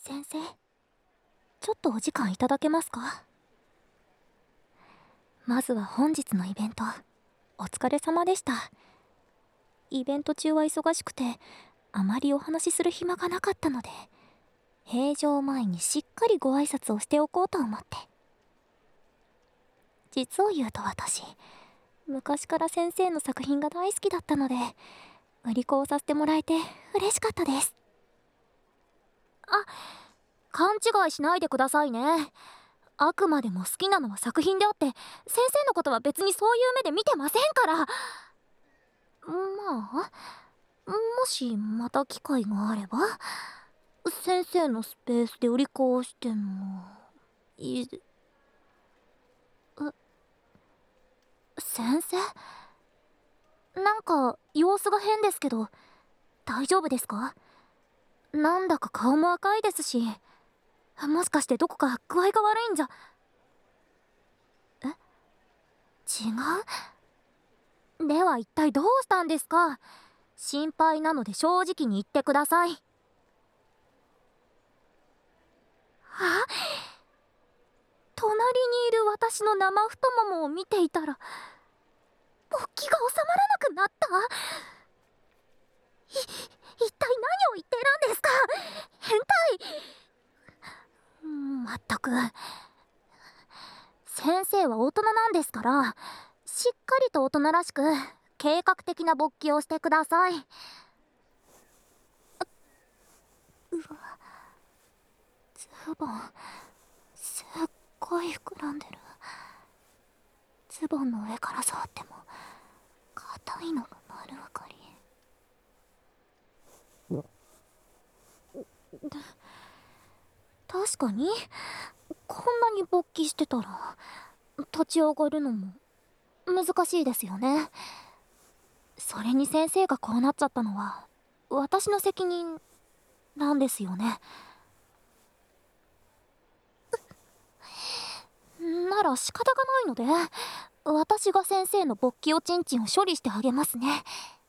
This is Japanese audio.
先生、ちょっとお時間いただけますか？まずは本日のイベント、お疲れ様でした。イベント中は忙しくて、あまりお話しする暇がなかったので、閉場前にしっかりご挨拶をしておこうと思って。実を言うと私、昔から先生の作品が大好きだったので、売り子をさせてもらえて嬉しかったです。あ、勘違いしないでくださいね。あくまでも好きなのは作品であって、先生のことは別にそういう目で見てませんから。まあ、もしまた機会があれば、先生のスペースで売り子をしてもいい。先生、なんか様子が変ですけど、大丈夫ですか？なんだか顔も赤いですし、もしかしてどこか具合が悪いんじゃ。違う？では一体どうしたんですか？心配なので正直に言ってください。隣にいる私の生太ももを見ていたら、勃起が収まらなくなった。一体何を言ってるんですか？変態。まったく、先生は大人なんですから、しっかりと大人らしく計画的な勃起をしてください。ズボンすっごい膨らんでる。ズボンの上から触っても硬いのが丸分かり。確かにこんなに勃起してたら立ち上がるのも難しいですよね。それに先生がこうなっちゃったのは私の責任なんですよね。なら仕方がないので、私が先生の勃起おちんちんを処理してあげますね。